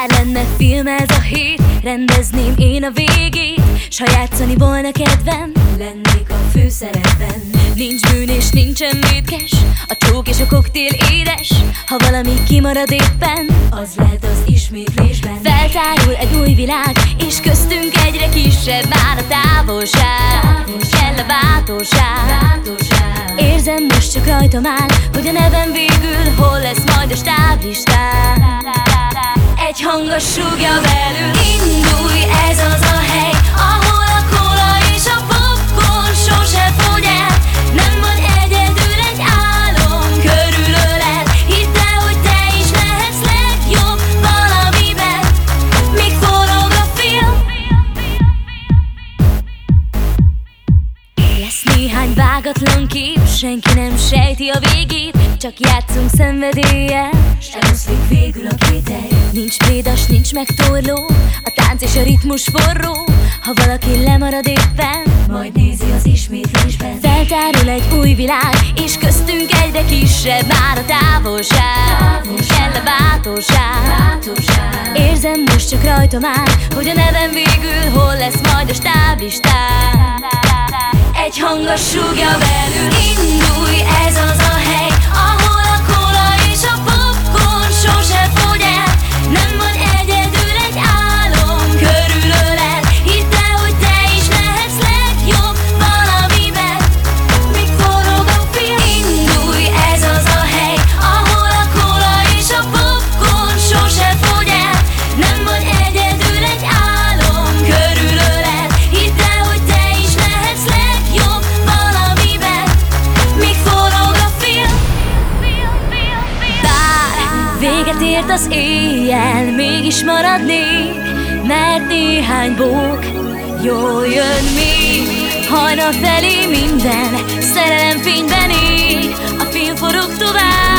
Bár lenne film ez a hét, rendezném én a végét, s ha játszani volna kedvem, lennék a főszerepben. Nincs bűn és nincsen vétkes, a csók és a koktél édes. Ha valami kimarad éppen, az lehet az ismétlésben. Feltárul egy új világ, és köztünk egyre kisebb már a távolság. Kell a bátorság. Érzem, most csak rajtam áll, hogy a nevem végül hol lesz majd a stáblistán. Egy hangos súgja belül: indulj, ez az a hely, ahol a kóla és a popcorn sose fogy el. Nem vagy egyedül, egy álom körülölel. Hidd el, hogy te is lehetsz legjobb valamiben, míg forog a film. Lesz néhány vágatlan kép, senki nem sejti a végét, csak játszunk szenvedéllyel, s eloszlik végül a kételj. Nincs prédas, nincs megtorló, a tánc és a ritmus forró. Ha valaki lemarad éppen, majd nézi az ismétlésben. Feltárul egy új világ, és köztünk egyre kisebb már a távolság. Kell a bátorság. Érzem, most csak rajtam áll, hogy a nevem végül hol lesz majd a stáblistán. Egy hangos súgja belül: indulj, ez az a hely, ahol a kóla és a popcorn sose fogy el. Nem vagy egyedül, egy álom körülölel. Hidd el, hogy te is lehetsz legjobb valamiben, míg forog a film. Indulj, ez az a hely, ahol a kóla és a popcorn sose fogy el. Nem vagy egyedül, egy álom körülölel. Hidd el, hogy te is lehetsz legjobb valamiben, míg forog a film. Bár véget ért az éjjel, mégis maradnék, mert néhány bók jól jön még. Hajnal felé minden szerelem fényben ég, a film forog tovább.